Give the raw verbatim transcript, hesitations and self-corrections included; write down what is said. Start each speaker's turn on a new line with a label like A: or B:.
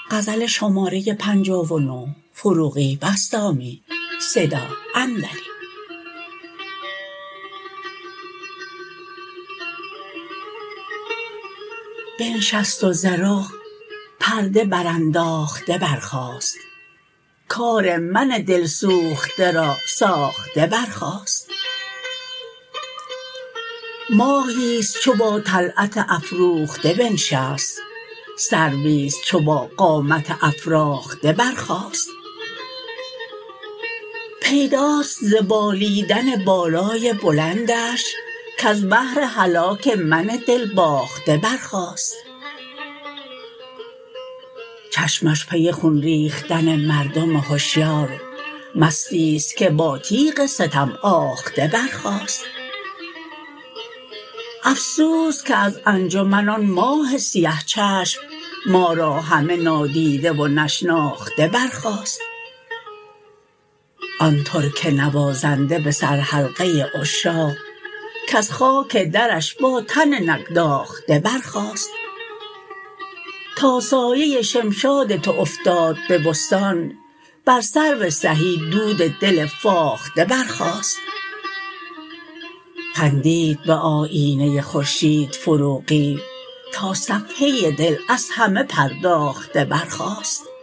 A: غزل شماره پنجاه و نه. فروغی بسطامی. صدا اندری. بنشست و ز رخ پرده برانداخته برخاست، کار من دل سوخته را ساخته برخاست. ماهیست چو با طلعت افروخته بنشست، سرویست چو با قامت افراخته برخاست. پیداست ز بالیدن بالای بلندش، کز بهر هلاک من دل باخته برخاست. چشمش پی خون ریختن مردم هشیار، مستیست که با تیغ ستم آخته برخاست. افسوس که از انجمن آن ماه سیه چشم، ما را همه نادیده و نشناخته برخاست. آن ترک نوازنده به سر حلقه عشاق، کز خاک درش با تن نگداخته برخاست. تا سایه شمشاد تو افتاد به بستان، بر سرو سهی دود دل فاخته برخاست. خندید به آیینه خورشید فروغی، تا صفحه دل از همه پرداخته برخاست.